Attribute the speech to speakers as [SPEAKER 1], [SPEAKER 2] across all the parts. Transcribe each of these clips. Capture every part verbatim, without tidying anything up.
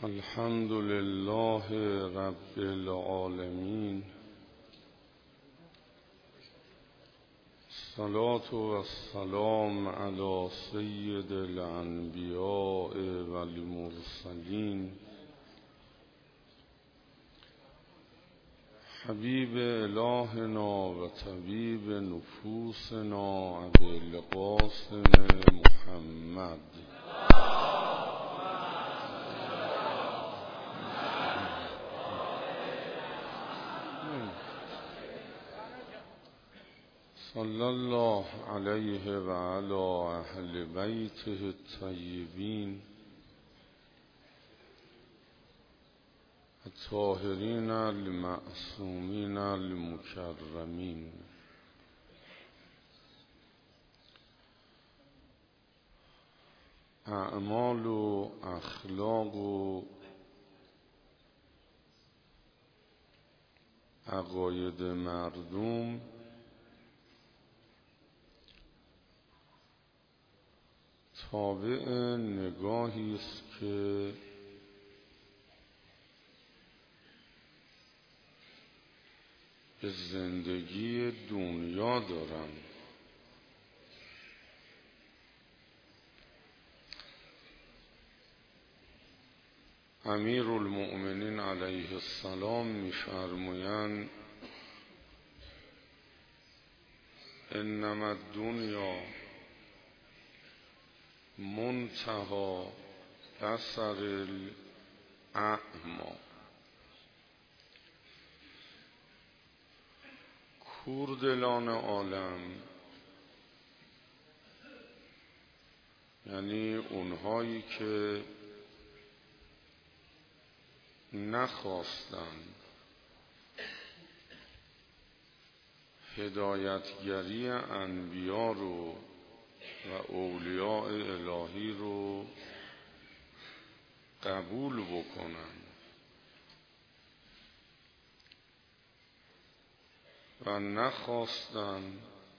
[SPEAKER 1] الحمد لله رب العالمين، الصلاة والسلام على سيد الأنبياء والمرسلين حبيب إلهنا وطبيب نفوسنا أبي القاسم محمد صلى الله عليه وعلى أهل بيته الطيبين الطاهرين المعصومين المكرمين. اعمال و اخلاق و عقاید مردم تابع نگاهی است که به زندگی دنیا دارند. امیر المؤمنین علیه السلام می‌فرمایند انما الدنیا منتهی بصر الاعمی. کوردلان عالم یعنی اونهایی که نخواستند هدایتگری انبیا رو و اولیاء الهی رو قبول بکنن و نخواستن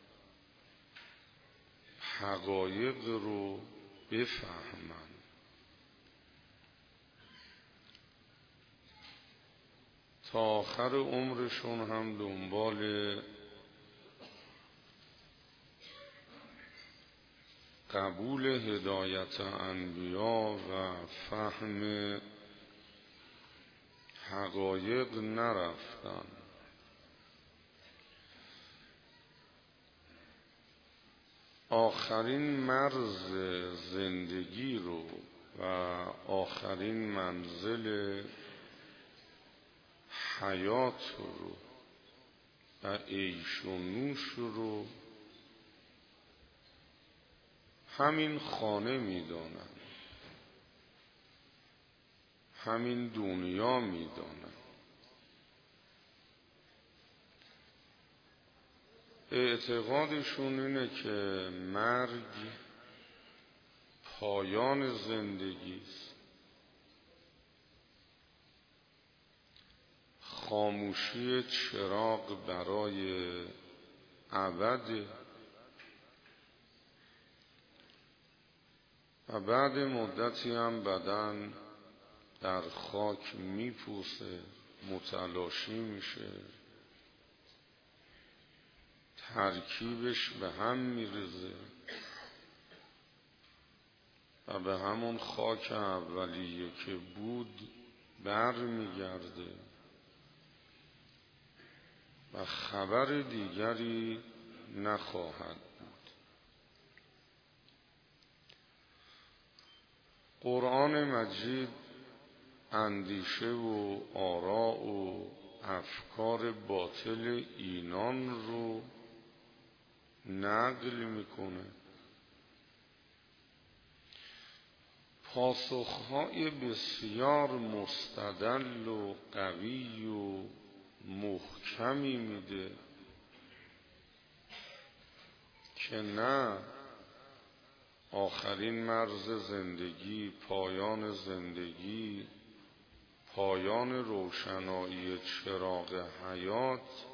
[SPEAKER 1] حقایق رو بفهمن. تا آخر عمرشون هم دنبال قبول هدایت انبیا و فهم حقایق نرفتن. آخرین مرز زندگی رو و آخرین منزل حیات رو و عیش و نوش رو همین خانه میدانن، همین دنیا میدانن. اعتقادشون اینه که مرگ پایان زندگی است، خاموشی چراغ برای ابد و بعد مدتی هم بدن در خاک میپوسه، متلاشی میشه، ترکیبش به هم میرزه و به همون خاک اولیه که بود بر میگرده و خبر دیگری نخواهد بود. قرآن مجید اندیشه و آراء و افکار باطل اینان رو نقل میکنه. پاسخهای بسیار مستدل و قوی و محکمی میده که نه، آخرین مرز زندگی، پایان زندگی، پایان روشنایی چراغ حیات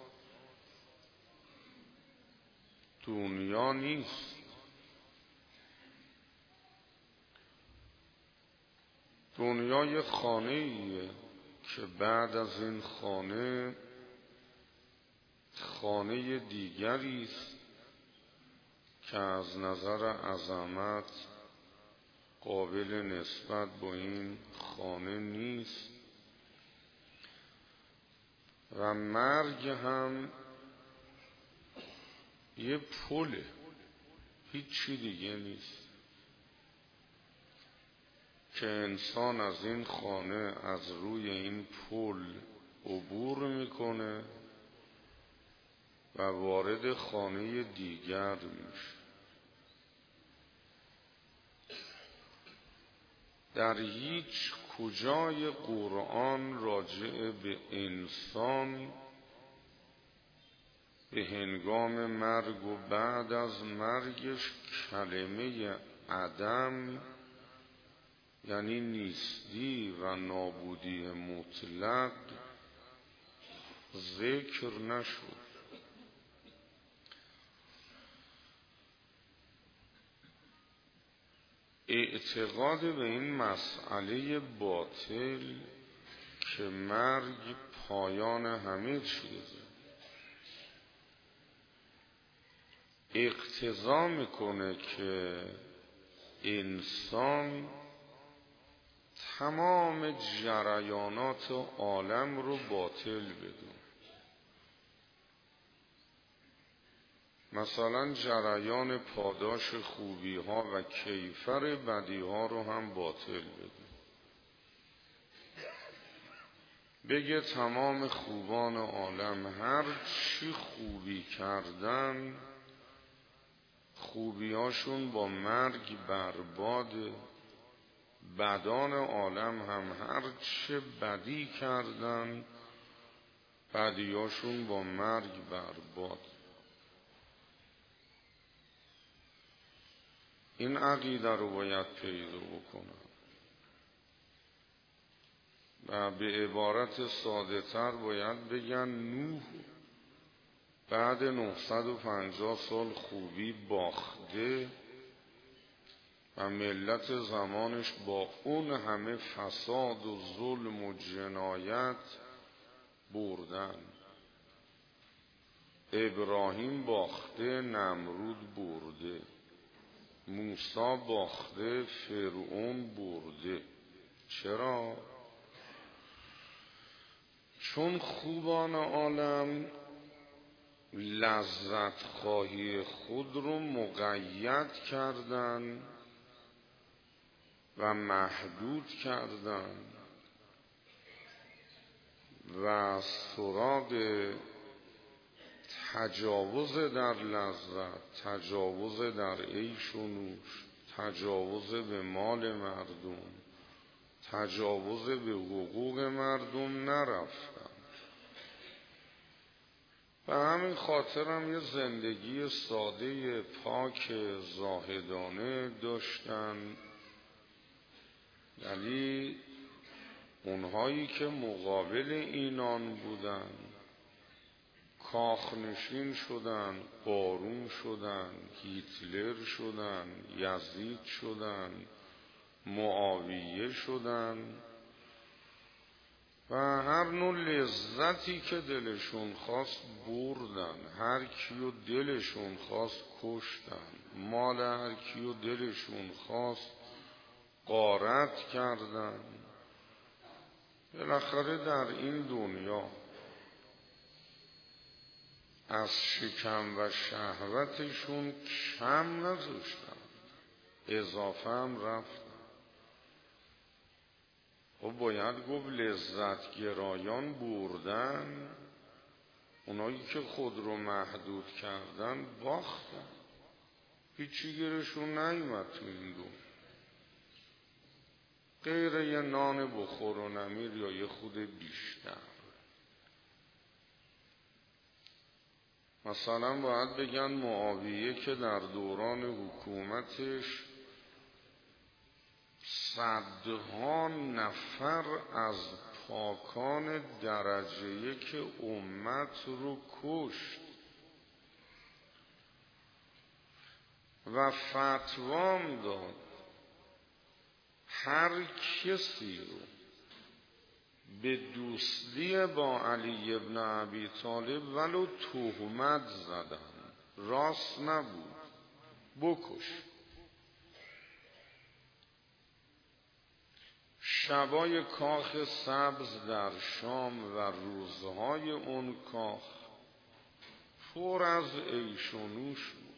[SPEAKER 1] دنیا نیست. دنیا یه خانه ایه که بعد از این خانه خانه دیگری است که از نظر عظمت قابل نسبت با این خانه نیست و مرگ هم یه پله، هیچ چی دیگه نیست که انسان از این خانه از روی این پل عبور میکنه و وارد خانه دیگر میشه. در هیچ کجای قرآن راجع به انسان به هنگام مرگ و بعد از مرگش کلمه عدم یعنی نیستی و نابودی مطلق ذکر نشد. اعتقاد به این مسئله باطل که مرگ پایان همه چیزه اقتضا میکنه که انسان تمام جریانات عالم رو باطل بدونه. مثلا جریان پاداش خوبی ها و کیفر بدی ها رو هم باطل بدونه. بگه تمام خوبان عالم هر چی خوبی کردن خوبیاشون با مرگ برباده، بدان عالم هم هر چه بدی کردن بدیاشون با مرگ برباد. این عقیده رو باید پیدا بکنم و به عبارت ساده تر باید بگن نوح بعد نهصد و پنجاه سال خوبی باخته و ملت زمانش با اون همه فساد و ظلم و جنایت بردن. ابراهیم باخته، نمرود برده، موسی باخته، فرعون برده. چرا؟ چون خوبان عالم لذت خواهی خود رو مقید کردن و محدود کردن و سراغ تجاوز در لذت، تجاوز در عیش و نوش، تجاوز به مال مردم، تجاوز به حقوق مردم نرفتن. و همین خاطرم یه زندگی ساده پاک زاهدانه داشتن. یعنی اونهایی که مقابل اینان بودن کاخنشین شدن، قارون شدن، هیتلر شدن، یزید شدن، معاویه شدن و هر نوع لذتی که دلشون خواست بردن، هر کیو دلشون خواست کشتن، مال هر کیو دلشون خواست غارت کردن. بالاخره در این دنیا از شکم و شهوتشون کم نذاشتن، اضافه هم رفتن. و باید گفت لذت گرایان بردن، اونایی که خود رو محدود کردن باختن، هیچی گیرشون نیومد تو این دو غیر یه نان بخور و نمیر یا یه خود بیشتر. مثلا باید بگن معاویه که در دوران حکومتش صدها نفر از پاکان درجه یک امت رو کشت و فتوام داد هر کسی رو به دوستی با علی ابن ابی طالب ولو تهمت زدن، راست نبود، بکش. شبای کاخ سبز در شام و روزهای اون کاخ پر از عیش و نوش بود.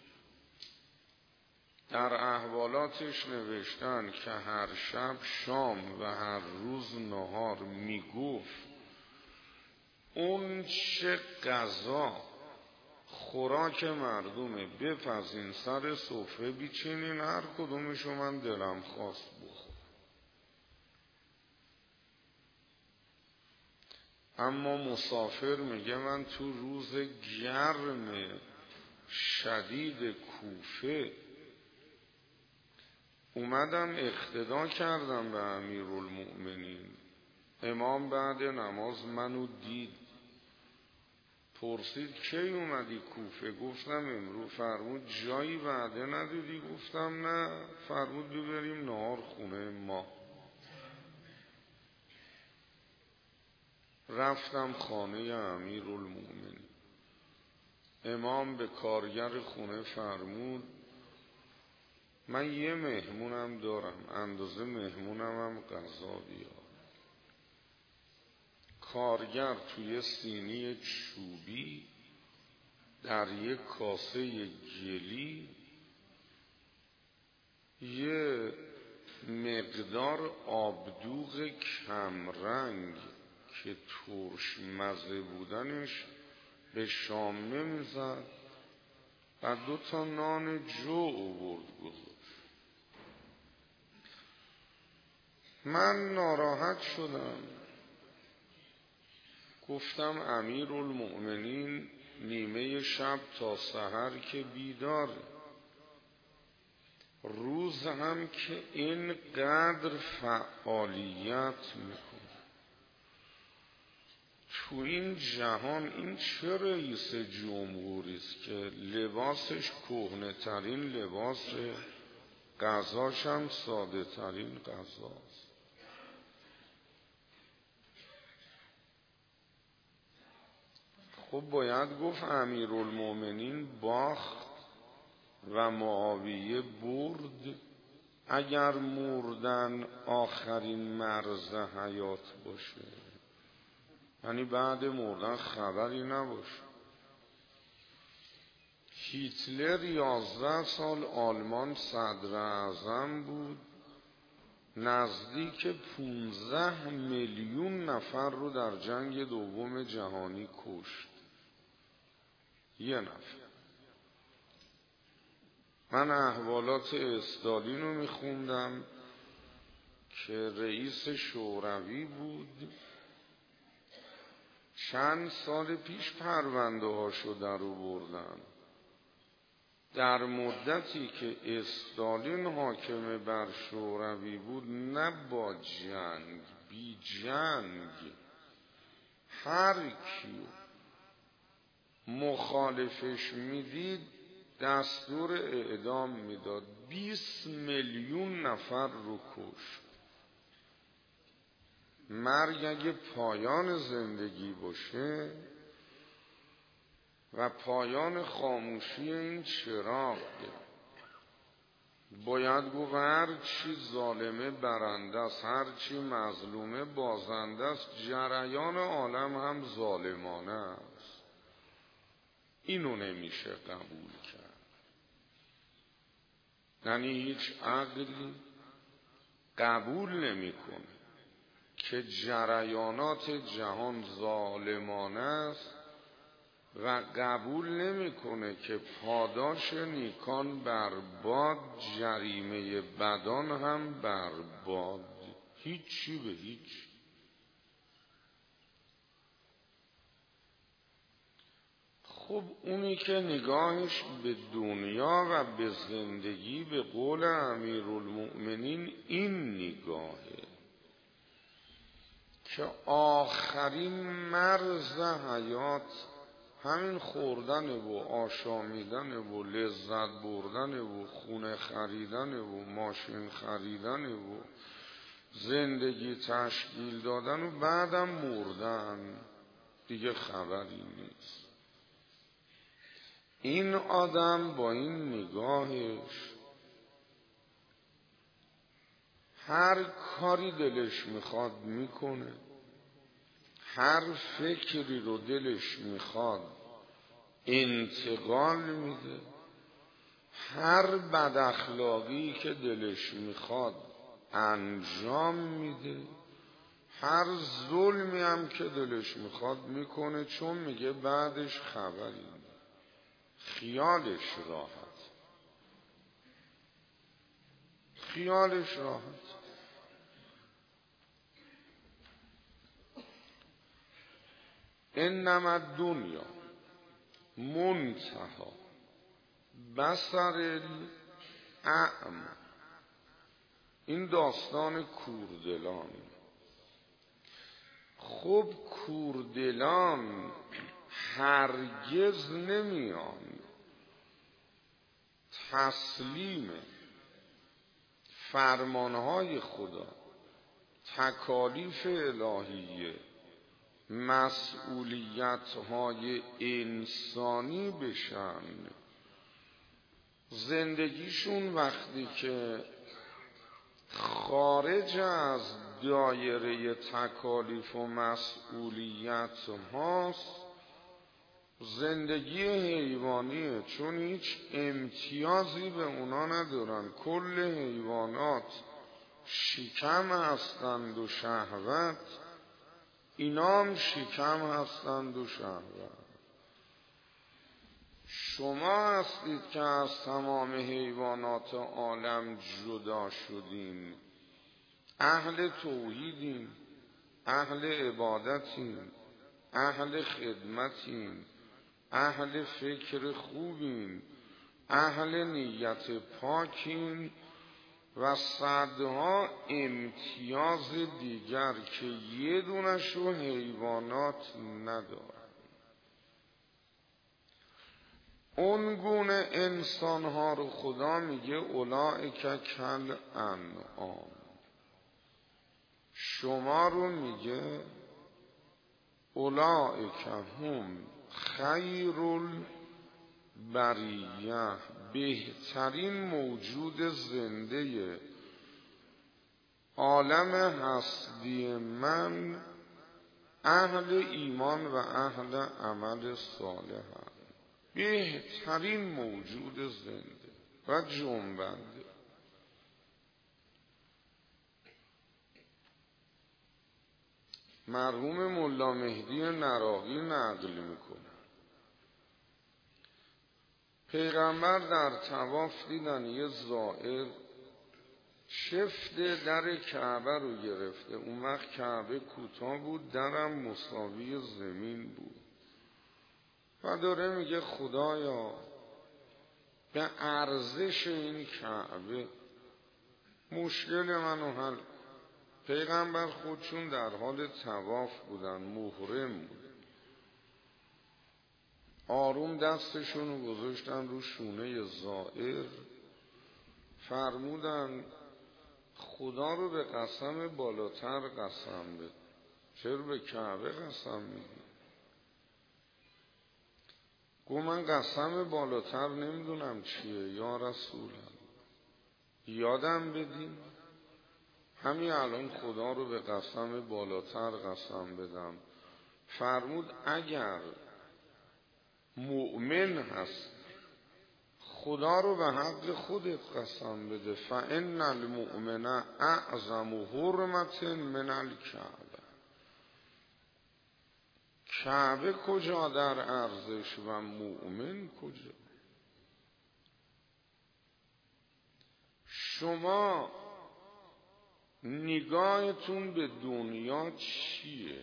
[SPEAKER 1] در احوالاتش نوشتن که هر شب شام و هر روز نهار میگفت اون چه غذا خوراک مردمه بپزین سر سفره بیچینین، هر کدومشو من دلم خواست بخور. اما مسافر میگه من تو روز گرم شدید کوفه اومدم اقتدا کردم به امیرالمؤمنین. امام بعد نماز منو دید، پرسید کی اومدی کوفه؟ گفتم امروز. فرمود جایی وعده ندادی؟ گفتم نه. فرمود ببریم نهار خونه ما. رفتم خانه امیرالمؤمنین. امام به کارگر خونه فرمود من یه مهمونم دارم، اندازه مهمونم هم غذا بیار. کارگر توی سینی چوبی در یک کاسه گلی یه مقدار آبدوغ کمرنگ که ترش مزه بودنش به شامه میزد و دو تا نان جو آورد گذاشت. من ناراحت شدم، گفتم امیرالمؤمنین نیمه شب تا سحر که بیداره، روز هم که اینقدر فعالیت میکنه. تو این جهان این چه رئیس جمهوری است که لباسش کهنه ترین لباسه، غذاش هم ساده ترین غذاست. خب باید گفت امیرالمؤمنین باخت و معاویه برد. اگر مردن آخرین مرز حیات باشه، یعنی بعد مردن خبری نباشه. هیتلر یازده سال آلمان صدر اعظم بود، نزدیک پونزده میلیون نفر رو در جنگ دوم جهانی کشت. یه نفر. من احوالات استالین رو میخوندم که رئیس شوروی بود، چند سال پیش پرونده هاشو در آوردن. در مدتی که استالین حاکم بر شوروی بود، نه با جنگ، بی جنگ، هر کیو مخالفش میدید دستور اعدام میداد. بیست میلیون نفر رو کشت. مرگ اگه پایان زندگی باشه و پایان خاموشی این چراغ، باید گفت هر چی ظالمه برنده است، هر چی مظلومه بازنده است. جریان عالم هم ظالمانه است. اینو نمیشه قبول کرد. یعنی هیچ عقلی قبول نمیکنه که جریانات جهان ظالمانه است و قبول نمیکنه که پاداش نیکان برباد، جریمه بدان هم برباد. هیچی به هیچ. خب اونی که نگاهش به دنیا و به زندگی به قول امیرالمؤمنین این نگاهه که آخرین مرز حیات همین خوردن و آشامیدن و لذت بردن و خونه خریدن و ماشین خریدن و زندگی تشکیل دادن و بعدم مردن، دیگه خبری نیست. این آدم با این نگاهش هر کاری دلش میخواد میکنه، هر فکری رو دلش میخواد انتقال میده، هر بد اخلاقی که دلش میخواد انجام میده، هر ظلمی هم که دلش میخواد میکنه، چون میگه بعدش خبری نیست. خیالش راحت، خیالش راحت. انما الدنیا منتهی بصر الاعمی. این داستان کوردلان. خب کوردلان هرگز نمیان تسلیم فرمانهای خدا، تکالیف الهیه، مسئولیت‌های انسانی بشن. زندگیشون وقتی که خارج از دایره تکالیف و مسئولیت هاست، زندگی حیوانیه، چون هیچ امتیازی به اونا ندارن. کل حیوانات شکم هستند و شهوت، اینا هم شکم هستند و شهوت. شما هستید که از تمام حیوانات عالم جدا شدین. اهل توحیدین، اهل عبادتین، اهل خدمتین، اهل فکر خوبین، اهل نیت پاکین و صدها امتیاز دیگر که یه دونشو حیوانات ندارن. اون گونه انسانها رو خدا میگه اولئک کالانعام. شما رو میگه اولئک هم خیر البریه، بهترین موجود زنده عالم هستی من، اهل ایمان و اهل عمل صالح، بهترین موجود زنده و جنبنده. مرحوم ملا مهدی نراقی نقل میکنه پیغمبر در طواف دیدن یه زائر شفت در کعبه رو گرفته. اون وقت کعبه کوتاه بود، درم مساوی زمین بود و داره میگه خدایا به ارزش این کعبه مشکل منو حل. پیغمبر خودشون در حال طواف بودن، محرم بود، آروم دستشون رو گذاشتن رو شونه زائر، فرمودن خدا رو به قسم بالاتر قسم بده. چرا به کعبه قسم میدی؟ گو من قسم بالاتر نمیدونم چیه یا رسول الله، یادم بدین. همین الان خدا رو به قسم بالاتر قسم بدم. فرمود اگر مؤمن هست خدا رو به حق خودت قسم بده. فان المؤمن اعظم حرمت من الکعبه. کعبه کجا در ارزش و مؤمن کجا؟ شما نگاهتون به دنیا چیه؟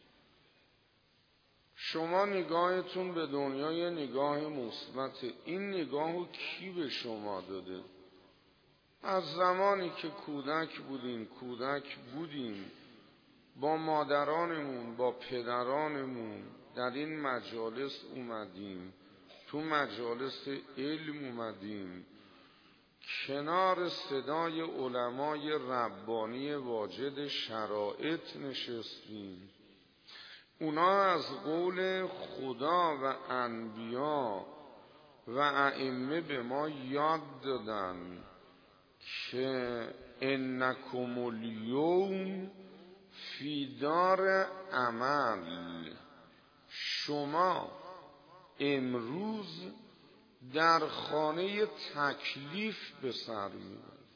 [SPEAKER 1] شما نگاهتون به دنیا یه نگاه مثبت. این نگاهو کی به شما داده؟ از زمانی که کودک بودین کودک بودین با مادرانمون با پدرانمون در این مجالس اومدیم، تو مجالس علم اومدیم کنار صدای علمای ربانی واجد شرائط نشستیم. اونا از قول خدا و انبیا و ائمه به ما یاد دادن که انکم الیوم فی دار عمل، شما امروز در خانه تکلیف به سر میبرید.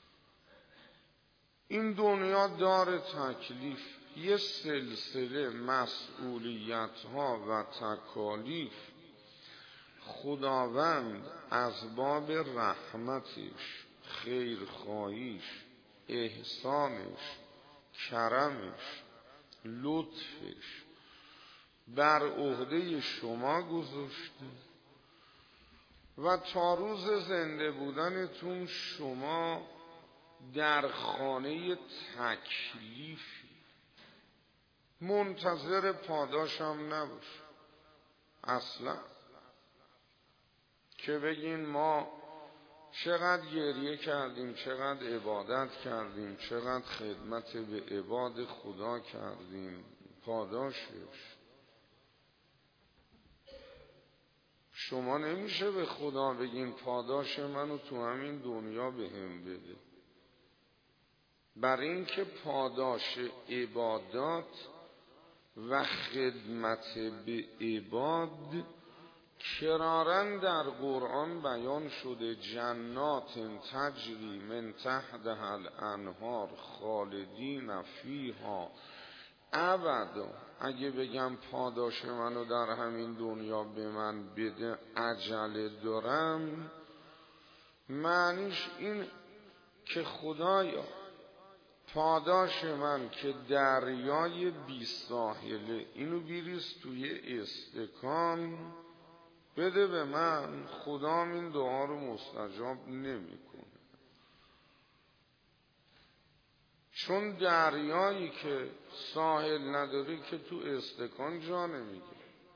[SPEAKER 1] این دنیا دار تکلیف، یه سلسله مسئولیت ها و تکالیف خداوند از باب رحمتش، خیرخواهیش، احسانش، کرمش، لطفش بر عهده شما گذاشته و تا روز زنده بودنتون شما در خانه تکلیفی. منتظر پاداشم نباش اصلا، که بگین ما چقدر گریه کردیم، چقدر عبادت کردیم، چقدر خدمت به عباد خدا کردیم، پاداشش. شما نمیشه به خدا بگین پاداش منو تو همین دنیا بهم بده. برای اینکه پاداش عبادات و خدمت به عباد کرارن در قرآن بیان شده، جنات تجری من تحتها الانهار خالدین فیها ابدا. اگه بگم پاداش منو در همین دنیا به من بده، عجله دارم، معنیش این که خدایا پاداش من که دریای بی ساحله، اینو بیریز توی استکان بده به من. خدا این دعا رو مستجاب نمیکنه، چون دریایی که ساحل نداری که تو استکان جا نمیگیره.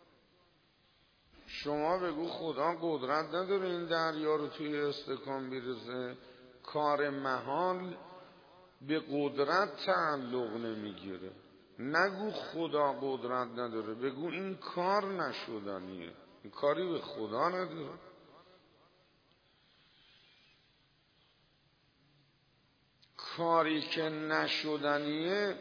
[SPEAKER 1] شما بگو خدا قدرت نداره این دریا رو توی استکان بریزه، کار محال به قدرت تعلق نمیگیره. نگو خدا قدرت نداره، بگو این کار نشدنیه، این کاری به خدا نداره. کاری که نشدنیه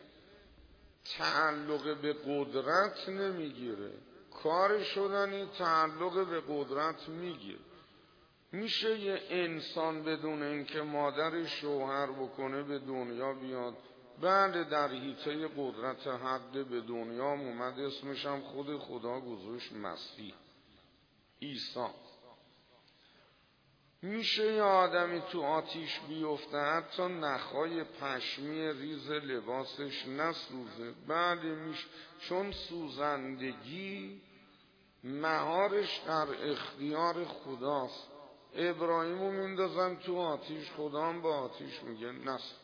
[SPEAKER 1] تعلق به قدرت نمیگیره، کار شدنی تعلق به قدرت میگیره. میشه یه انسان بدون اینکه مادر شوهر بکنه به دنیا بیاد؟ بله، در حیطه قدرت حق به دنیا اومد، اسمش هم خود خدا گذاشت مسیح عیسی. میشه یه آدمی تو آتیش بیفته حتی نخای پشمی ریز لباسش نسوزه؟ بله میشه، چون سوزندگی مهارش در اختیار خداست. ابراهیمو میندازن تو آتیش، خدا هم با آتیش میگه نسوز.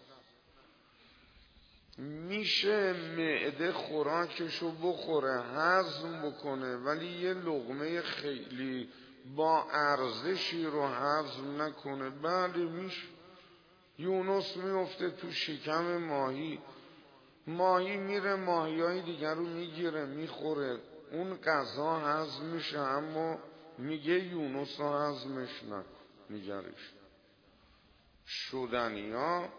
[SPEAKER 1] میشه معده خوراکشو بخوره، هضم بکنه، ولی یه لقمه خیلی با ارزشی رو هضم نکنه؟ بله میشه. یونس میفته تو شکم ماهی، ماهی میره ماهیای دیگر رو میگیره میخوره، اون غذا هضم میشه، اما میگه یونس رو هضمش نکن، نگرش. شدنی ها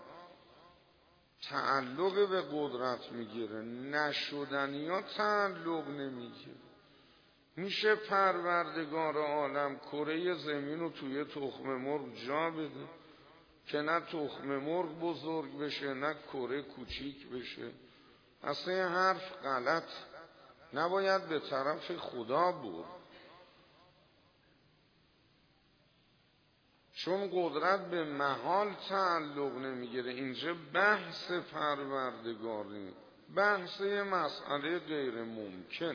[SPEAKER 1] تعلق به قدرت میگیره، نشدنی ها تعلق نمیگیره. میشه پروردگار عالم کره زمین رو توی تخم مرغ جا بده که نه تخم مرغ بزرگ بشه نه کره کوچیک بشه؟ اصلا این حرف غلط، نباید به طرف خدا بود، چون قدرت به محال تعلق نمیگیره. اینجا بحث پروردگاری، بحث یه مسئله غیر ممکن.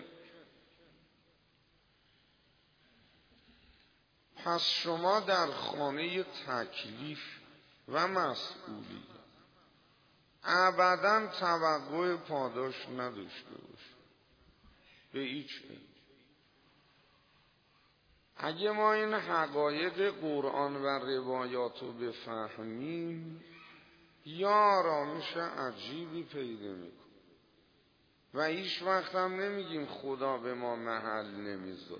[SPEAKER 1] پس شما در خانه تکلیف و مسئولیت ابداً توقع پاداش نداشته باش به هیچ. اگه ما این حقایق قرآن و روایات رو بفهمیم یا آرامش عجیبی پیدا میکنیم و هیچ وقت هم نمیگیم خدا به ما محل نمیذاره.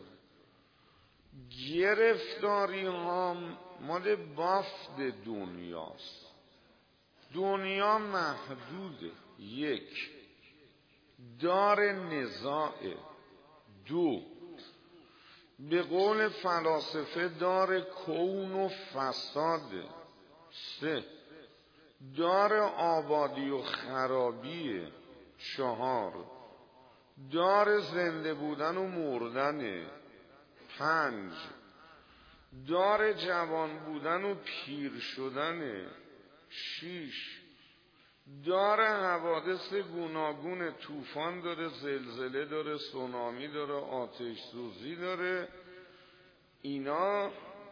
[SPEAKER 1] گرفتاری ها مال بافت دنیاست. دنیا محدوده. یک، دار نزاعه. دو، به قول فلاسفه دار کون و فساده. سه، دار آبادی و خرابیه. چهار، دار زنده بودن و مردنه. پنج، دار جوان بودن و پیر شدنه. شیش، دار حوادث گوناگون، طوفان داره، زلزله داره، سونامی داره، آتش سوزی داره. اینا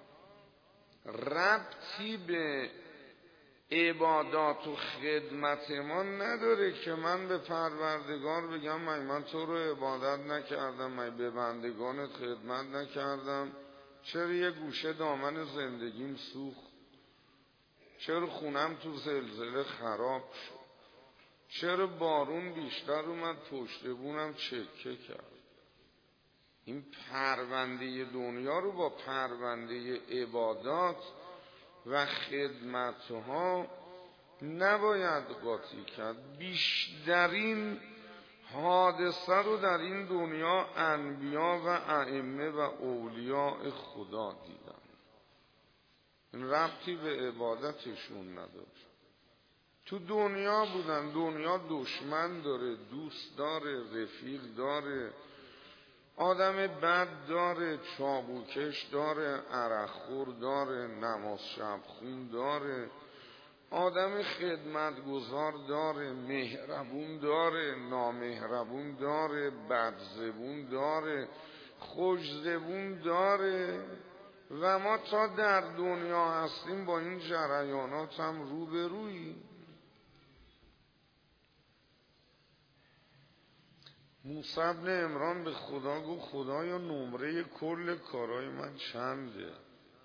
[SPEAKER 1] ربطی به عبادات و خدمت ما نداره که من به پروردگار بگم من, من تو رو عبادت نکردم، من به بندگانت خدمت نکردم، چرا یه گوشه دامن زندگیم سوخت، چرا خونم تو زلزله خراب شد، چرا بارون بیشتر اومد پشت بونم چکه کرد. این پرونده دنیا رو با پرونده عبادات و خدمتها نباید قاطی کرد. بیشترین حادثه رو در این دنیا انبیا و ائمه و اولیاء خدا دیدن. این ربطی به عبادتشون نداشت. تو دنیا بودن. دنیا دشمن داره، دوست داره، رفیق داره، آدم بد داره، چابوکش داره، عرقخور داره، نماز شبخون داره، آدم خدمتگزار داره، مهربون داره، نامهربون داره، بدزبون داره، خوشزبون داره. و ما تا در دنیا هستیم با این جریانات هم روبروییم. موسی بن عمران به خدا گفت خدایا نمره کل کارهای من چنده؟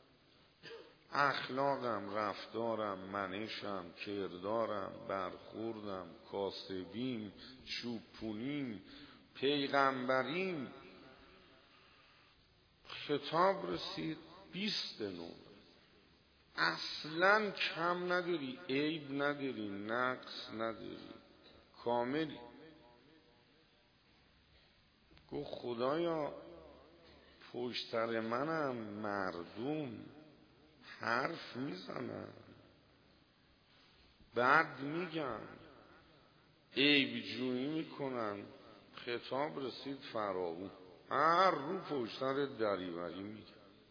[SPEAKER 1] اخلاقم، رفتارم، منشم، کردارم، برخوردم، کاسبیم، چوبونیم، پیغمبریم. خطاب رسید بیست نمره. اصلا کم نداری، عیب نداری، نقص نداری، کاملی. گفت خدایا پشت سر منم مردم حرف میزنن، بد میگن، عیب جویی میکنن. خطاب رسید فراوون، هر رو پشت سر دریوری میگن.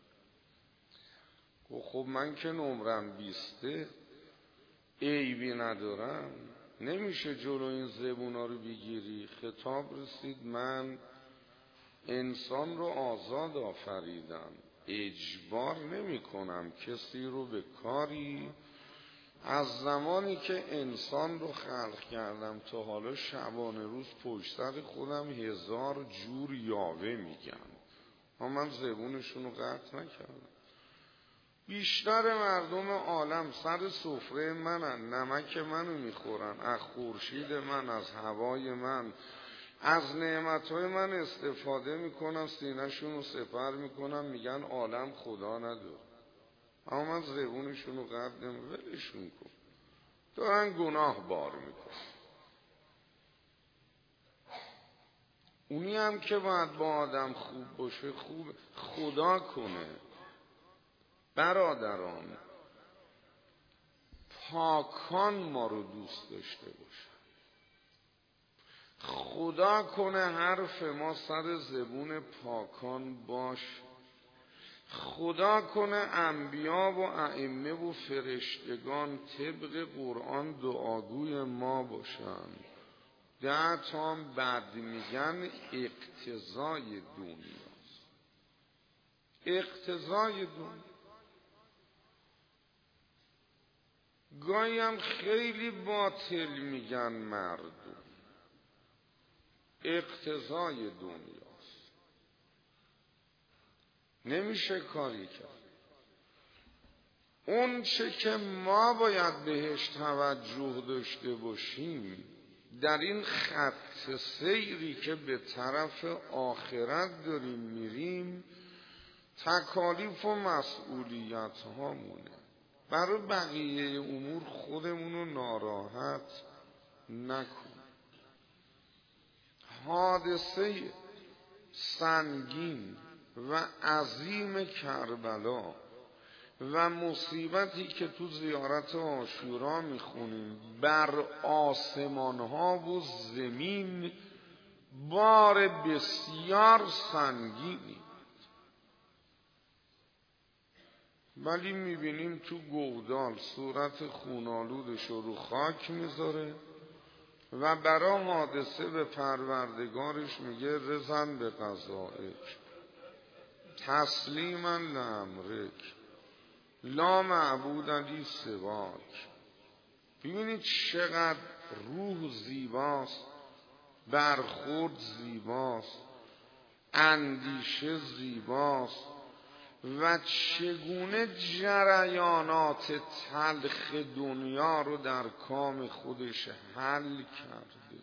[SPEAKER 1] گفت خب من که نمرم بیسته، عیبی ندارم، نمیشه جلو این زبونا رو بگیری؟ خطاب رسید من انسان رو آزاد آفریدم، اجبار نمی کنم کسی رو به کاری. از زمانی که انسان رو خلق کردم تا حالا شبانه روز پشت سر خودم هزار جور یاوه میگم، اما من زبونشون رو قطع نکردم. بیشتر مردم عالم سر سفره منن، نمک منو میخورن، از خورشید من، از هوای من، از نعمتهای من استفاده میکنن، سینه‌شون رو سپر میکنن، میگن عالم خدا نداره. اما من زبونشون رو قطع نمیکنم. ولشون کن، دارن گناه بار میکنن. اونی هم که باید با آدم خوب باشه خوب خدا کنه. برادران پاکان ما رو دوست داشته باشه. خدا کنه حرف ما سر زبون پاکان باش. خدا کنه انبیا و ائمه و فرشتگان طبق قرآن دعاگوی ما باشن. ده تام بد میگن اقتضای دنیاست. اقتضای دنیا. گاهی هم خیلی باطل میگن مردم. اقتضای دنیاست. نمیشه کاری کرد. اون چه که ما باید بهش توجه داشته باشیم در این خط سیری که به طرف آخرت داریم میریم، تکالیف و مسئولیت هامونه. برای بقیه امور خودمونو ناراحت نکن. حادثه سنگین و عظیم کربلا و مصیبتی که تو زیارت عاشورا میخونیم بر آسمان ها و زمین بار بسیار سنگینی، ولی میبینیم تو گودال صورت خونالودش رو خاک میذاره و برای حادثه به پروردگارش میگه رضا به قضائک تسلیما لامرک لا معبود لی سواک. ببینید چقدر روح زیباست، برخورد زیباست، اندیشه زیباست و چگونه جریانات تلخ دنیا رو در کام خودش حل کرده.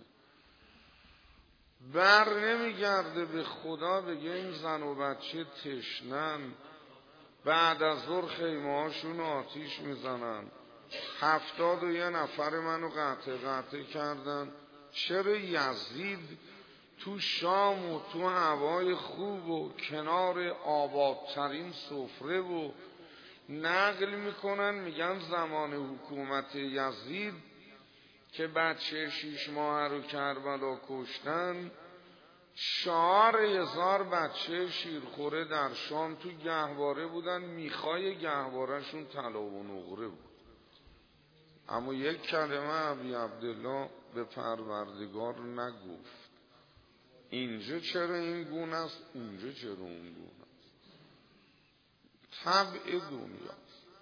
[SPEAKER 1] بر نمیگرده به خدا بگه این زن و بچه تشنن، بعد از ظهر خیمه هاشون آتیش میزنن، هفتاد و یه نفر منو قطع قطع کردن. چرا یزید تو شام و تو هوای خوب و کنار آبادترین سفره و نقل میکنن میگن زمان حکومت یزید که بچه شیش ماه رو کربلا کشتن، چهار هزار بچه شیرخوره در شام تو گهواره بودن، میخای گهوارهشون طلا و نقره بود. اما یک کلمه ابی عبدالله به پروردگار نگفت. اینجا چرا این گونه است، اونجا چرا اون گونه است. طبع دنیا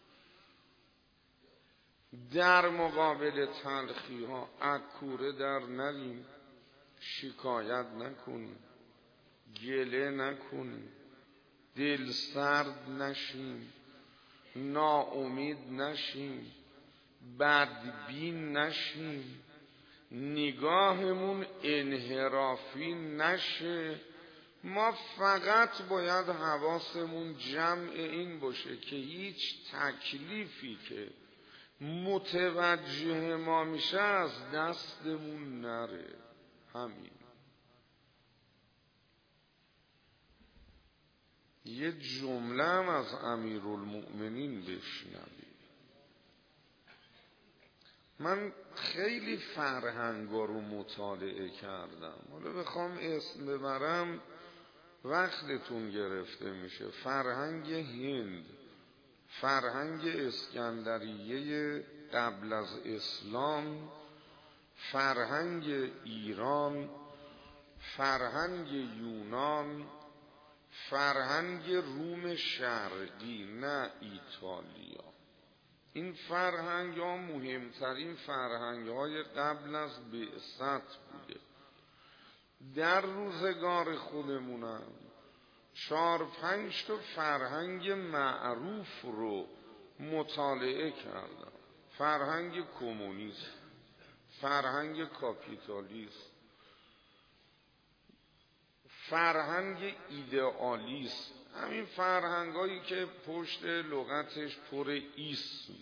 [SPEAKER 1] در مقابل تلخی ها عکوره در نریم، شکایت نکنیم، گله نکنیم، دل سرد نشیم، ناامید نشیم، بدبین نشیم، نگاهمون انحرافی نشه. ما فقط باید حواسمون جمع این باشه که هیچ تکلیفی که متوجه ما میشه از دستمون نره. همین. یه جمله هم از امیرالمؤمنین بشنوید. من خیلی فرهنگا رو مطالعه کردم، حالا بخوام اسم ببرم وقتتون گرفته میشه. فرهنگ هند، فرهنگ اسکندریه قبل از اسلام، فرهنگ ایران، فرهنگ یونان، فرهنگ روم شرقی نه ایتالیا. این فرهنگ ها مهمترین فرهنگ های قبل از بعثت بوده. در روزگار خودمونم چهار پنج تا فرهنگ معروف رو مطالعه کردم. فرهنگ کمونیست، فرهنگ کاپیتالیست، فرهنگ ایدئالیست، همین فرهنگ هایی که پشت لغتش پر ایسمه.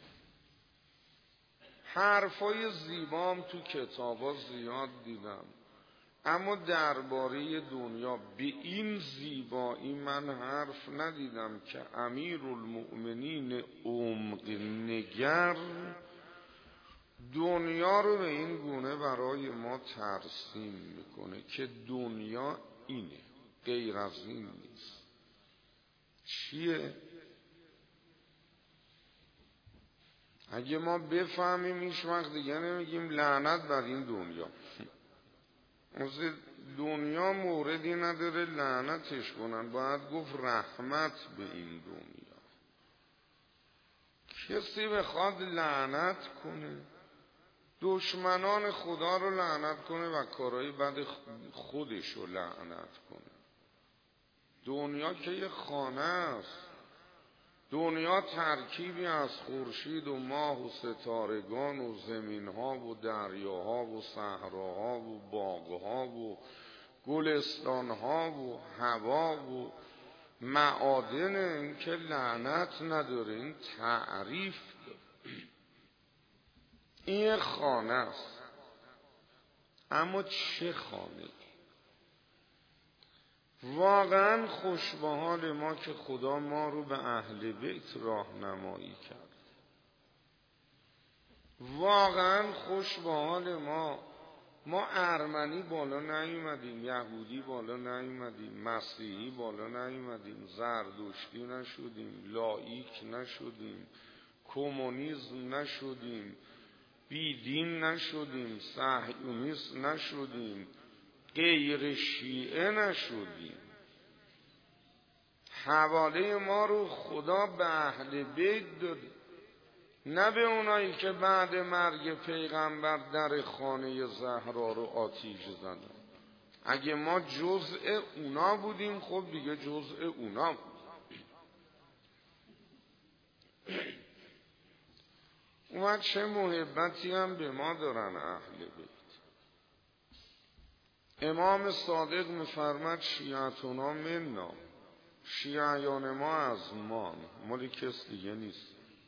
[SPEAKER 1] حرفای زیبام تو کتابا زیاد دیدم، اما درباره دنیا به این زیبایی من حرف ندیدم که امیرالمؤمنین عمق نگر دنیا رو به این گونه برای ما ترسیم میکنه که دنیا اینه، غیر از این نیست. چیه؟ اگه ما بفهمیم هیچ وقت دیگه نمیگیم لعنت بر این دنیا. دنیا موردی نداره لعنتش کنن، باید گفت رحمت به این دنیا. کسی بخواد لعنت کنه، دشمنان خدا رو لعنت کنه و کارهای بد خودش رو لعنت کنه. دنیا که یه خانه است. دنیا ترکیبی از خورشید و ماه و ستارگان و زمینها و دریاها و صحراها و باغها و گلستانها و هوا و معادن. این که لعنت نداره، این تعریف داره. این خانه است. اما چه خانه؟ واقعا خوش به حال ما که خدا ما رو به اهل بیت راهنمایی کرد. واقعا خوش به حال ما. ما ارمنی بالا نیومدیم، یهودی بالا نیومدیم، مسیحی بالا نیومدیم، زردشتی نشدیم، لایک نشدیم، کمونیسم نشدیم، بیدین نشدیم، صهیونیست نشدیم، غیر شیعه نشدیم. حواله ما رو خدا به اهل بیت داده، نه به اونایی که بعد مرگ پیغمبر در خانه زهرا رو آتیش زدن. اگه ما جزء اونا بودیم خب دیگه جزء اونا بودیم. اومد چه محبتی هم به ما دارن اهل بیت. امام صادق میفرمد شیعتنا مننا، شیعیان ما از ما، مال کس دیگه نیست.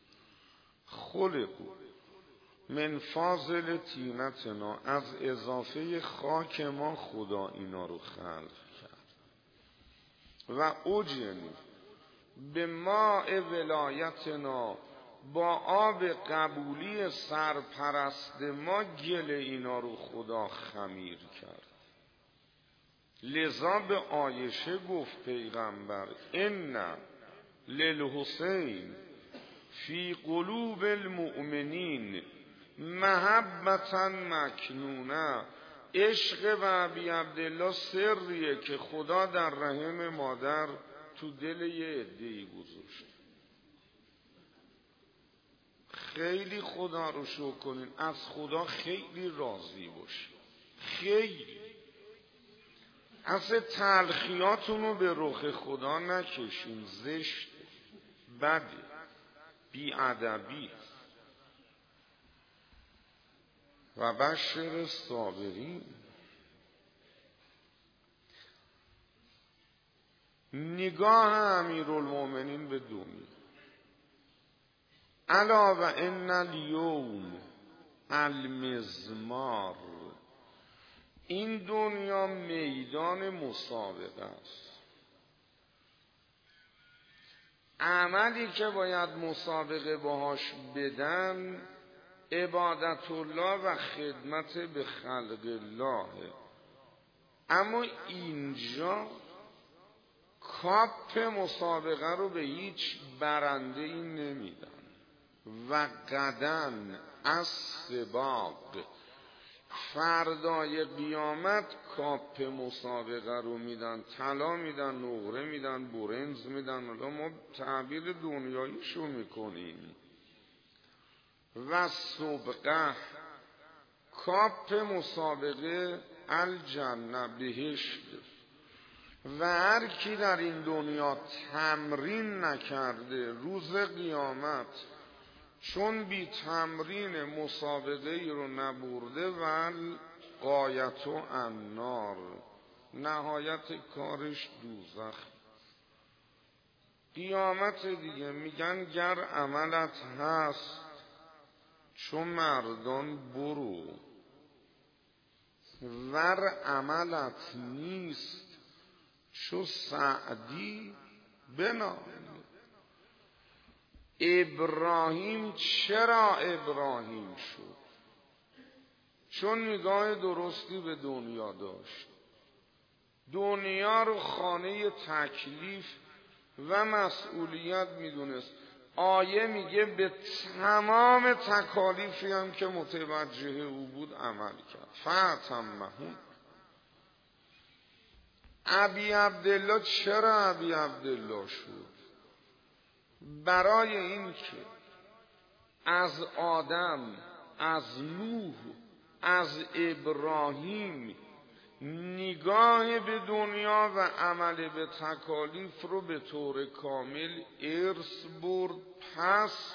[SPEAKER 1] خلقو من فاضل طینتنا، از اضافه خاک ما خدا اینا رو خلق کرد. و اجنی به ماء ولایتنا، با آب قبولی سرپرست ما گل اینا رو خدا خمیر کرد. لذا به عایشه گفت پیغمبر ان للحسین فی قلوب المؤمنین محبتا مکنونه. عشق به ابی عبدالله سریه که خدا در رحم مادر تو دل یه عده‌ای گذاشت. خیلی خدا رو شکر کنین، از خدا خیلی راضی باشین. خیلی اصلا تلخیاتون رو به رخ خدا نکشین. زشت، بده، بی‌ادبی. و بشر صابرین. نگاه امیرالمومنین به دنیا. الا و ان الیوم المزمار، این دنیا میدان مسابقه است. عملی که باید مسابقه باهاش بدن عبادت الله و خدمت به خلق الله. اما اینجا کاپ مسابقه رو به هیچ برنده ای نمیدن. و غدن از سباق، فردای قیامت کاپ مسابقه رو میدن. طلا میدن، نقره میدن، برنز میدن. حالا ما تعبیر دنیاییشو میکنیم. و سبقه، کاپ مسابقه الجنه، بهشت. و هر کی در این دنیا تمرین نکرده روز قیامت، چون بی تمرین مسابقه ای رو نبرده، و غایت و النار، نهایت کارش دوزخ. قیامت دیگه میگن گر عملت هست چون مردان برو، ور عملت نیست چو سعدی بنا. ابراهیم چرا ابراهیم شد؟ چون نگاه درستی به دنیا داشت. دنیا رو خانه تکلیف و مسئولیت میدونست. آیه میگه به تمام تکالیفی هم که متوجه او بود عمل کرد. فاتمهم. ابی عبدالله چرا ابی عبدالله شد؟ برای این که از آدم، از نوح، از ابراهیم نگاه به دنیا و عمل به تکالیف رو به طور کامل ارث برد. پس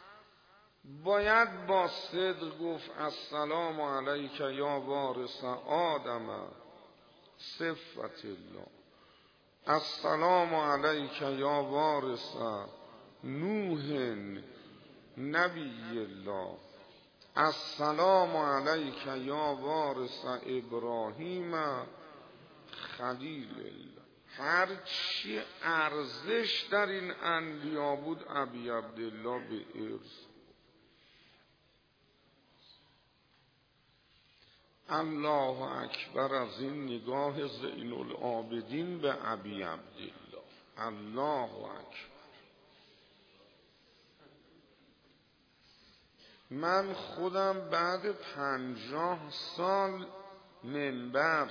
[SPEAKER 1] باید با صدق گفت السلام علیک یا وارث آدم صفت الله، السلام علیک یا وارث نوح نبی الله، السلام علیک یا وارث ابراهیم خلیل الله. هر چی ارزش در این انبیا بود ابی عبدالله به ارث. الله اکبر از این نگاه زین العابدین به ابی عبدالله. الله اکبر. من خودم بعد پنجاه سال منبر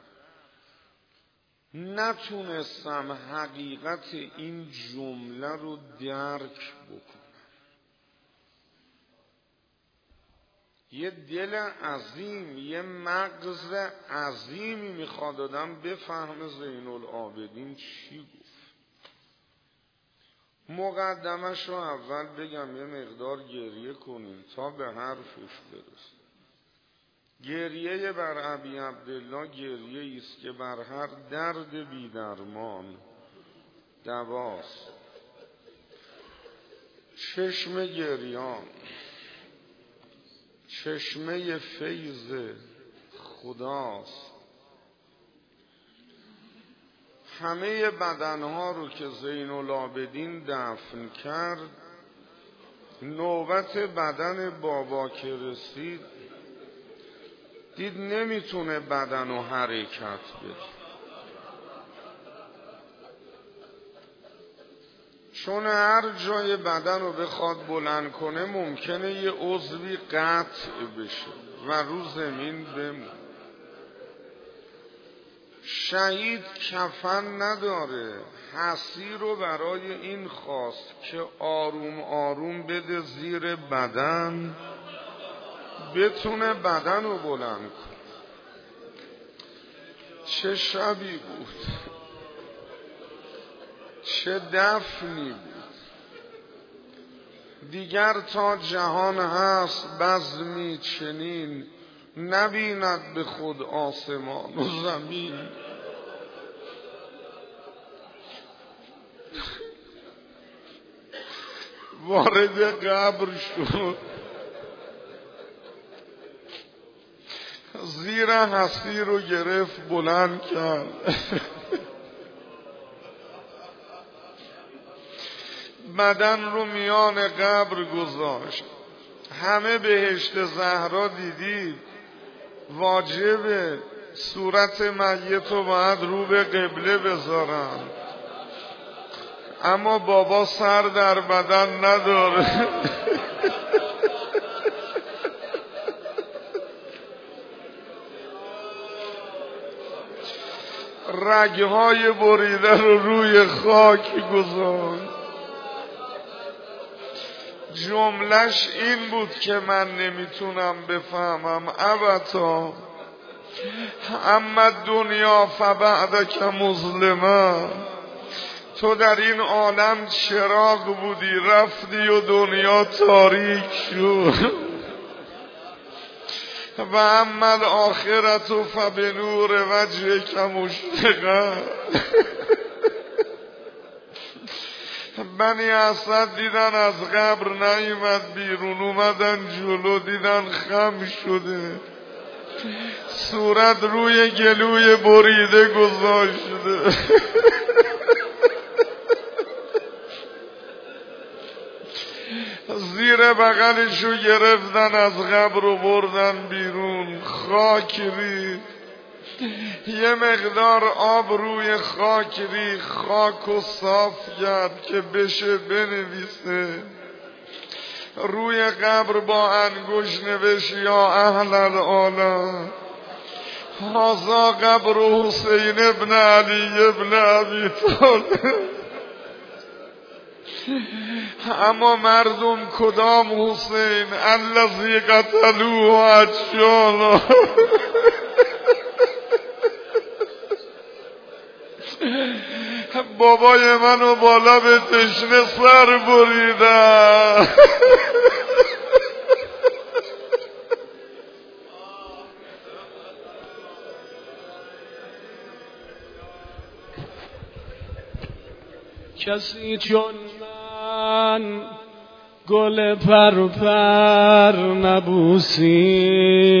[SPEAKER 1] نتونستم حقیقت این جمله رو درک بکنم. یه دل عظیم، یه مغز عظیمی میخواد آدم بفهمه زین العابدین چی گفت. مقدمش رو اول بگم یه مقدار گریه کنیم تا به حرفش برسیم. گریه بر ابی عبدالله گریه است که بر هر درد بی درمان دواست. چشم گریان چشمه فیض خداست. همه بدنها رو که زین العابدین دفن کرد، نوبت بدن بابا که رسید دید نمیتونه بدن رو حرکت بده، چون هر جای بدن رو بخواد بلند کنه ممکنه یه عضوی قطع بشه و رو زمین بمونه. شهید کفن نداره، حسی رو برای این خواست که آروم آروم بده زیر بدن بتونه بدن رو بلند کنه. چه شبی بود، چه دفنی بود. دیگر تا جهان هست بزمی چنین، نبیند به خود آسمان و زمین. وارد قبر شد، زیر هستی رو گرفت بلند کرد، بدن رو میان قبر گذاشت. همه بهشت زهرا دیدید واجبه صورت میت رو باید رو به قبله بذارن، اما بابا سر در بدن نداره. رگهای بریده رو روی خاک گذاشت. جملش این بود که من نمیتونم بفهمم. ابتا اما دنیا فبعدک مظلمه، تو در این عالم چراغ بودی رفتی و دنیا تاریک شد. و اما الاخرت فبنور وجهک مشرقه. بنی اسد دیدن از قبر نیامد بیرون، اومدن جلو دیدن خم شده، صورت روی گلوی بریده گذاشته. زیر بغلشو گرفتن از قبر و بردن بیرون. خاک ریخت، یه مقدار آب روی خاک ریخت، خاک و صاف کرد که بشه بنویسه. روی قبر با انگشت نوشت یا اهل العالم هذا قبر حسین ابن علی ابن ابی طالب. اما مردم کدام حسین؟ الذی قتلوه اجشالا. بابای منو بالا به تشنه سر بریدن.
[SPEAKER 2] کسی چون من گل پر پر نبوسی،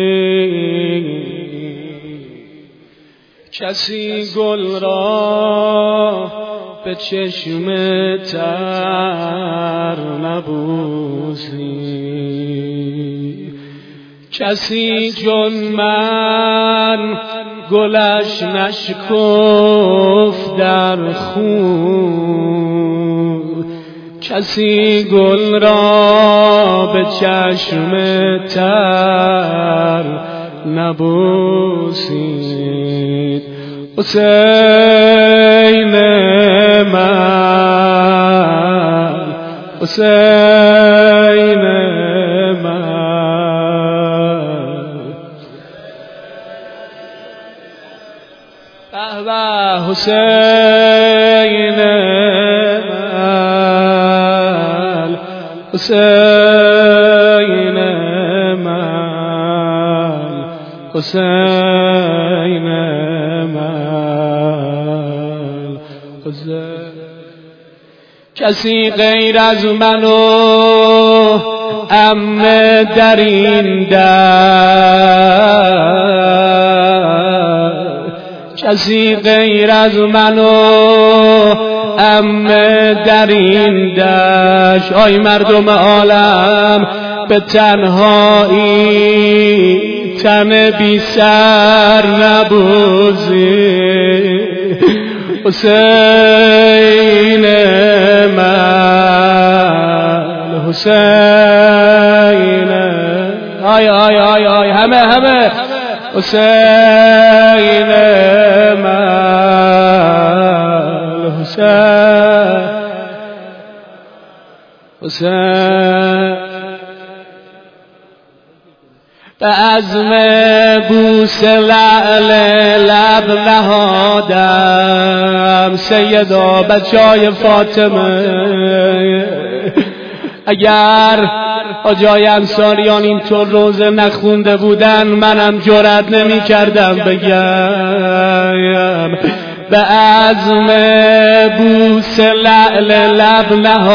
[SPEAKER 2] کسی گل را به چشم تر نبوسی، کسی چون من گلش نشکفت در خون، کسی گل را به چشم تر نبوسید. حسین من، حسین من، به به حسین من، حسین من، حسین من، حسین. کسی غیر از من و عمه در این در، کسی غیر از من و عمه در این دشت. آی مردم عالم به تنهایی تن بی سر نبوزی. حسین من، حسین، آی آی آی آی همه همه حسین من، حسین، حسین. به عزم بوس لعل لب نهادم سیدا بچای فاطمه. اگر آجای انصاریان اینطور روزه نخونده بودن منم جرئت نمی کردم بگم. به عزم بوس لعل لب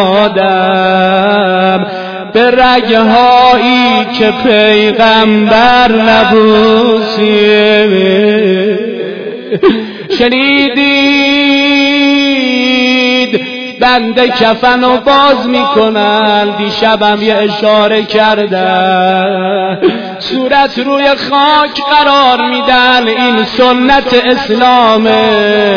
[SPEAKER 2] نهادم به رگهایی که پیغمبر نبوسی. شنیدید بنده کفن و باز میکنن، دیشبم یه اشاره کردن، صورت روی خاک قرار میدن، این سنت اسلامه.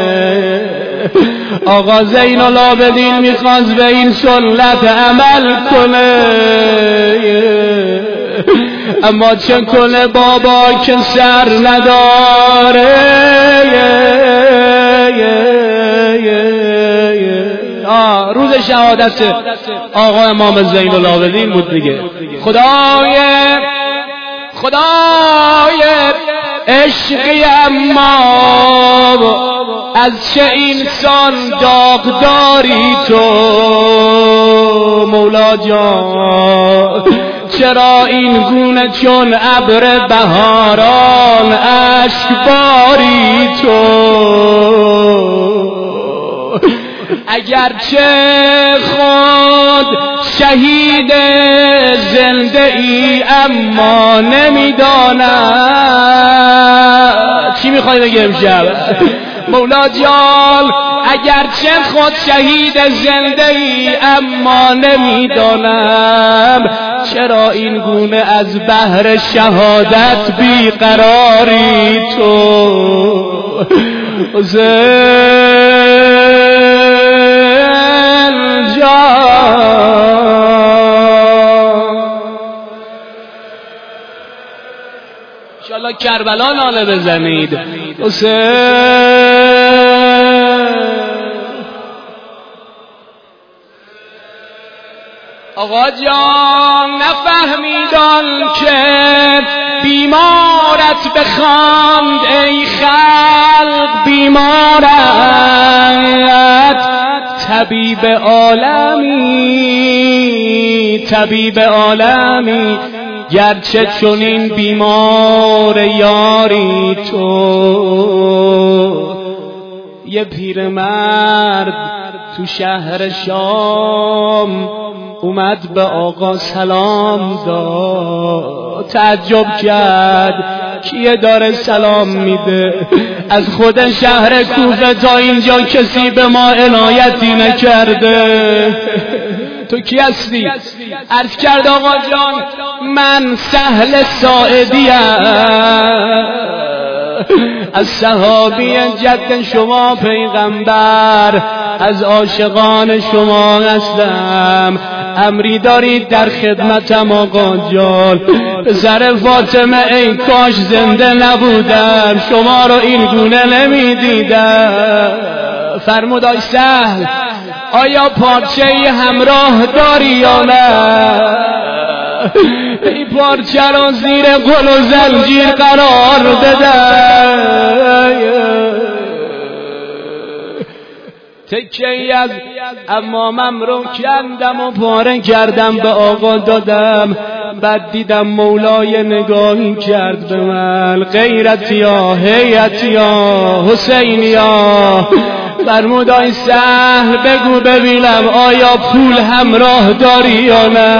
[SPEAKER 2] آقا زین العابدین میخواست به این سنت عمل کنه، اما چه کنه بابا که سر نداره. آه روز شهادت آقا امام زین العابدین بود دیگه. خدای خدای عشقی اما از چه اینسان داغ داری تو مولا جان؟ چرا این گونه چون ابر بهاران اشک باری تو؟ اگرچه خود شهید زنده ای اما نمیدانم چی میخوای بگه امشب مولا جان. اگرچه خود شهید زنده ای اما نمیدانم چرا این گونه از بحر شهادت بیقراری تو؟ حسین جان انشاءالله کربلا ناله بزنید. حسین آقا جان نفهمیدان که بیمارت بخواند ای خلق بیمارت طبیب عالمی طبیب عالمی گرچه چنین بیمار یاری تو. یه پیرمرد تو شهر شام اومد به آقا سلام داد، تعجب کرد کیه داره سلام میده؟ از خود شهر کوفه تا اینجا کسی به ما عنایتی نکرده، تو کی هستی؟ عرض کرد آقا جان من سهل ساعدی ام، از صحابی جد شما پیغمبر، از عاشقان شما هستم، امری دارید در خدمتم آقا جان. پسر فاطمه ای کاش زنده نبودم شما رو این گونه نمیدیدم. فرمود آی سهل آیا پارچه همراه داری یا نه؟ این پارچه رو زیر گل و زنجیر قرار بده. تکه ای از امامم رو کندم و پاره کردم به آقا دادم. بعد دیدم مولای نگاهی کرد به من، غیرتیا هیئتیا حسینیا. فرمود آی سهل بگو ببینم آیا پول همراه داری یا نه؟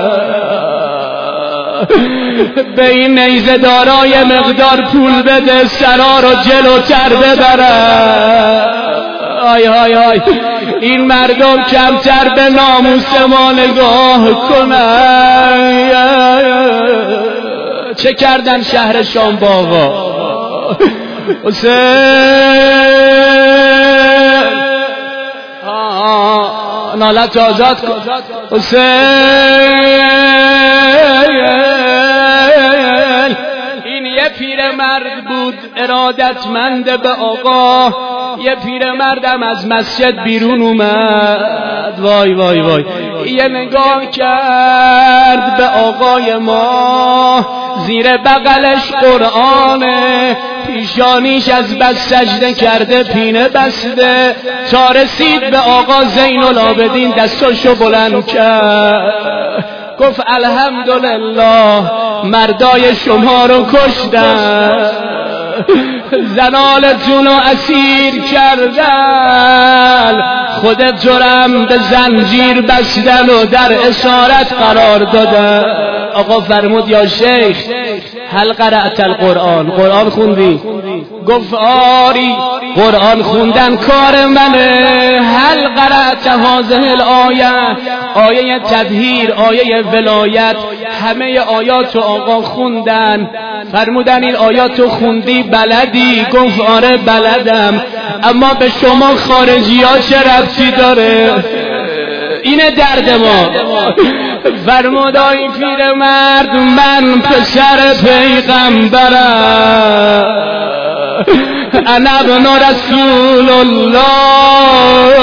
[SPEAKER 2] به این نیزه دارای مقدار پول بده سرا رو جلوتر ببرم. آی آی آی این مردم کمتر به ناموس ما نگاه کنن. چه کردن شهر شام با آقا حسین؟ نالت آزاد کن حسین. این یه پیرمرد بود ارادتمند به آقا، یه پیرمردم از مسجد بیرون اومد، وای وای وای یه نگاه کرد به آقای ما، زیر بغلش قرآنه، پیشانیش از بس سجده کرده پینه بسته، تا رسید به آقا زین العابدین دستاشو بلند کرد، گفت الحمدلله مردای شما رو کشتن، زنالتون رو اسیر کردن، خودت جرم به زنجیر بستن و در اسارت قرار دادن. آقا فرمود یا شیخ هل قرأت القرآن؟ قرآن خوندی؟ گفت آری قرآن خوندن کار منه. هل قرأت هذه الآیه؟ آیه تطهیر، آیه ولایت، همه آیات آقا خوندن. فرمودن این آیاتو خوندی بلدی؟ گفت آره بلدم. اما به شما خارجی ها چه ربطی داره؟ اینه درد ما. فرمود آی پیرمرد من پسر پیغمبرم، انا ابن رسول الله،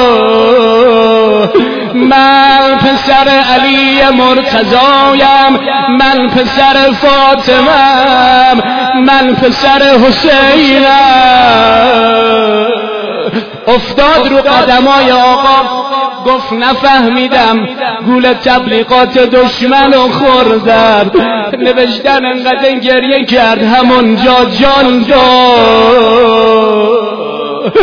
[SPEAKER 2] من پسر علی مرتضایم، من پسر فاطمه‌ام، من پسر حسینم. افتاد رو قدمای آقا، گفت نفهمیدم، گول تبلیغات دشمن رو خوردم. نوشتن انقدر گریه کرد همونجا جان داد.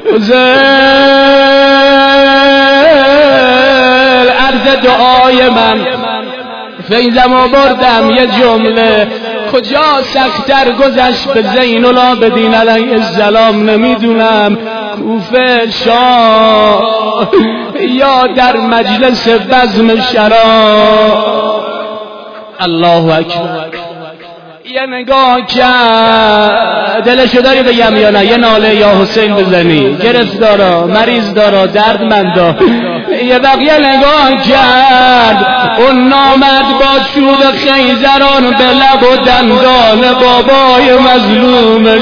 [SPEAKER 2] زل عرض دعای من فیضم بردم یه جمله، کجا سختر گذشت به زین العابدین علیه السلام نمیدونم، کوفه شاه یا در مجلس بزم شراب. الله اکبر. یه نگاه کرد، دلشو داری بگم یا نه؟ یه ناله یا حسین بزنی، گرفتارا، مریض دارا، دردمندا. یه بقیه نگاه کرد، اون نامد با چوب خیزران به لب و دندان بابای مظلومش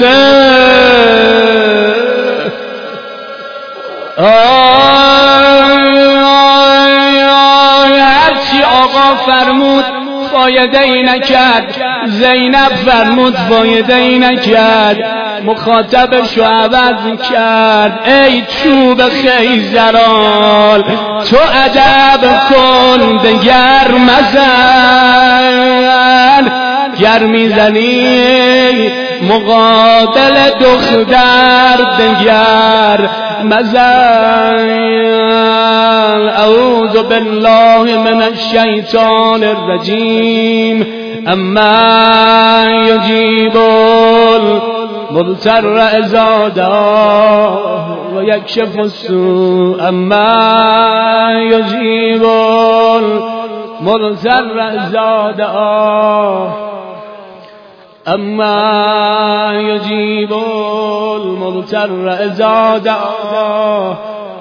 [SPEAKER 2] حسین. آی آی آی هرچی آقا فرمود فایده ای نکرد، زینب فرمود فایده ای نکرد. مخاطبشو عوض کرد. ای چوب خیزران تو ادب کن دگر مزن، گر میزنی مقابل دختر دگر مزن. اعوذ بالله من الشیطان الرجیم. اما یجیب المضطر اذا دعاه و یکشف السوء. اما یجیب المضطر اذا دعاه. اما یجیب المضطر اذا دعاه.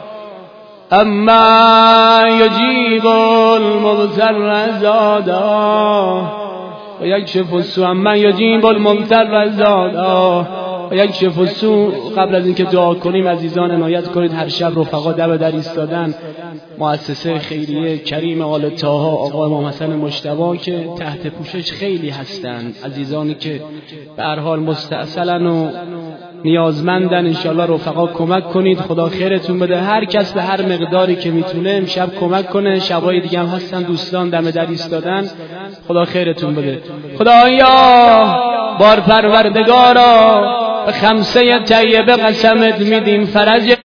[SPEAKER 2] اما یجیب المضطر اذا دعاه و یکشف السوء. اما یجیب المضطر اذا دعاه و یکشف السوء. قبل از اینکه دعا کنیم عزیزان عنایت کنید، هر شب رفقا دم در ایستادن مؤسسه خیریه کریم آل طه آقا امام حسن مجتبی که تحت پوشش خیلی هستند، عزیزانی که به هر حال مستأصلن و نیازمندن. انشالله رفقا کمک کنید، خدا خیرتون بده. هر کس به هر مقداری که میتونه امشب کمک کنه. شبای دیگه هم هستن دوستان دم در ایستادن، خدا خیرتون بده. خدایا بار پروردگارا به خمسه طیبه قسمت میدیم فرج